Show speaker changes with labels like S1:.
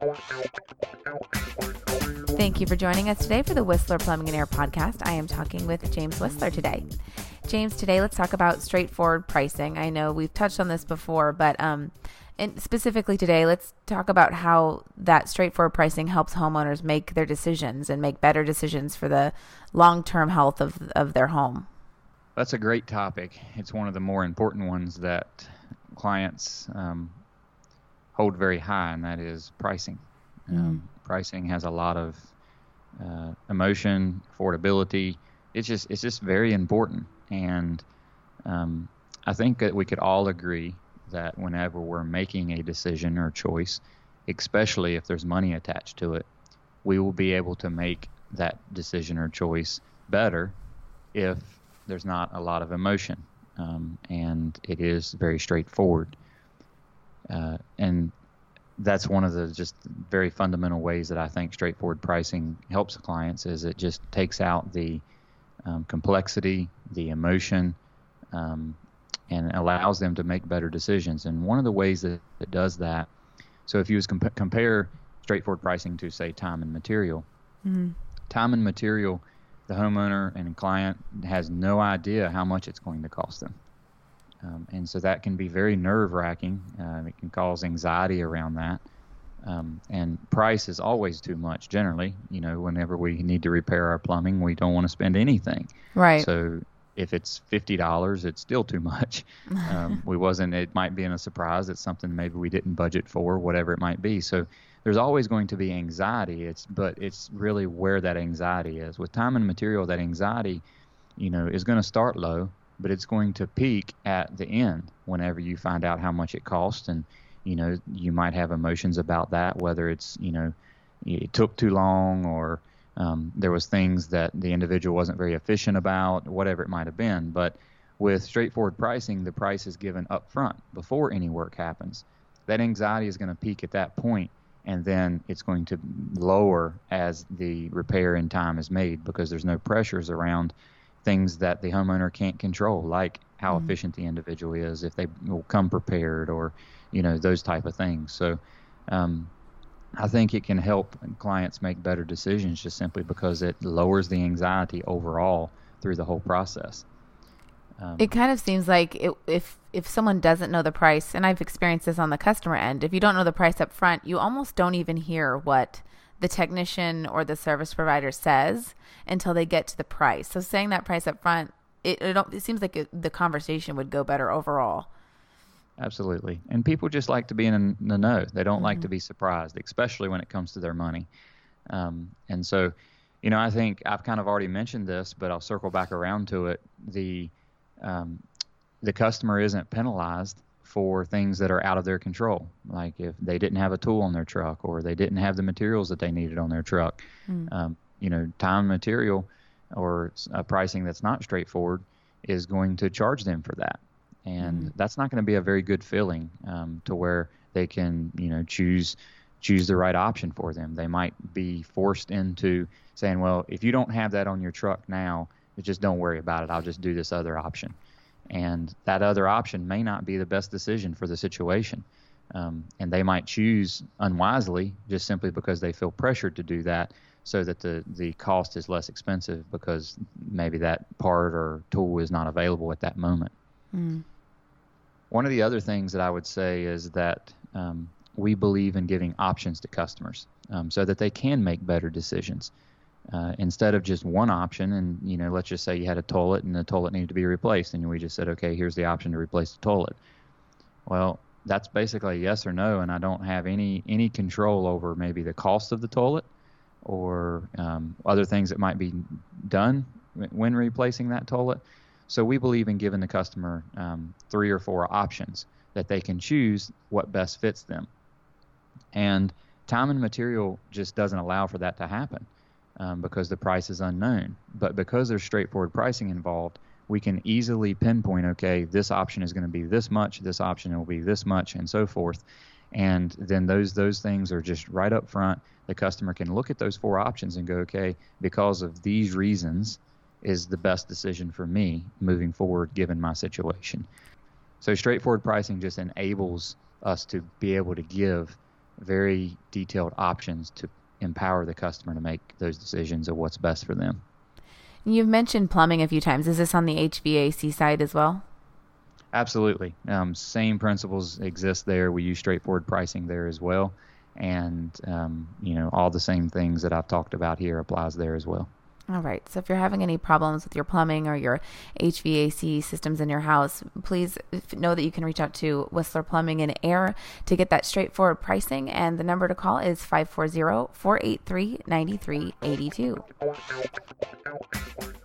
S1: Thank you for joining us today for the Whistler Plumbing and Air podcast. I am talking with James Whistler today. James, today let's talk about straightforward pricing. I know we've touched on this before, but and specifically today, let's talk about how that straightforward pricing helps homeowners make their decisions and make better decisions for the long-term health of their home.
S2: That's a great topic. It's one of the more important ones that clients hold very high, and that is pricing. Pricing has a lot of emotion, affordability. It's just very important. And I think that we could all agree that whenever we're making a decision or choice, especially if there's money attached to it, we will be able to make that decision or choice better if there's not a lot of emotion, and it is very straightforward. And that's one of the just very fundamental ways that I think straightforward pricing helps clients, is it just takes out the complexity, the emotion, and allows them to make better decisions. And one of the ways that it does that, so if you was compare straightforward pricing to, say, time and material, time and material, the homeowner and client has no idea how much it's going to cost them. And so that can be very nerve-wracking. It can cause anxiety around that. And price is always too much, generally. You know, whenever we need to repair our plumbing, we don't want to spend anything.
S1: Right.
S2: So if it's $50, it's still too much. It might be in a surprise. It's something maybe we didn't budget for, whatever it might be. So there's always going to be anxiety. But it's really where that anxiety is. With time and material, that anxiety, is going to start low, but it's going to peak at the end whenever you find out how much it costs. And, you might have emotions about that, whether it's, it took too long, or there was things that the individual wasn't very efficient about, whatever it might have been. But with straightforward pricing, the price is given up front before any work happens. That anxiety is going to peak at that point, and then it's going to lower as the repair in time is made, because there's no pressures around things that the homeowner can't control, like how efficient the individual is, if they will come prepared, or, those type of things. So I think it can help clients make better decisions just simply because it lowers the anxiety overall through the whole process.
S1: It kind of seems like if someone doesn't know the price, and I've experienced this on the customer end, if you don't know the price up front, you almost don't even hear what the technician or the service provider says until they get to the price. So saying that price up front, it seems like the conversation would go better overall.
S2: Absolutely. And people just like to be in the know. They don't like to be surprised, especially when it comes to their money. And so, I think I've kind of already mentioned this, but I'll circle back around to it. The customer isn't penalized for things that are out of their control, like if they didn't have a tool on their truck, or they didn't have the materials that they needed on their truck. Time and material, or pricing that's not straightforward, is going to charge them for that. And that's not going to be a very good feeling, to where they can, choose the right option for them. They might be forced into saying, well, if you don't have that on your truck now, just don't worry about it. I'll just do this other option. And that other option may not be the best decision for the situation. And they might choose unwisely just simply because they feel pressured to do that, so that the cost is less expensive because maybe that part or tool is not available at that moment. One of the other things that I would say is that we believe in giving options to customers, so that they can make better decisions. Instead of just one option, and let's just say you had a toilet and the toilet needed to be replaced, and we just said, okay, here's the option to replace the toilet. Well, that's basically a yes or no, and I don't have any control over maybe the cost of the toilet, or other things that might be done when replacing that toilet. So we believe in giving the customer 3 or 4 options that they can choose what best fits them. And time and material just doesn't allow for that to happen, because the price is unknown. But because there's straightforward pricing involved, we can easily pinpoint, okay, this option is going to be this much, this option will be this much, and so forth. And then those things are just right up front. The customer can look at those 4 options and go, okay, because of these reasons is the best decision for me moving forward given my situation. So straightforward pricing just enables us to be able to give very detailed options to empower the customer to make those decisions of what's best for them.
S1: You've mentioned plumbing a few times. Is this on the HVAC side as well?
S2: Absolutely. Same principles exist there. We use straightforward pricing there as well. And, all the same things that I've talked about here applies there as well.
S1: All right. So if you're having any problems with your plumbing or your HVAC systems in your house, please know that you can reach out to Whistler Plumbing and Air to get that straightforward pricing. And the number to call is 540-483-9382.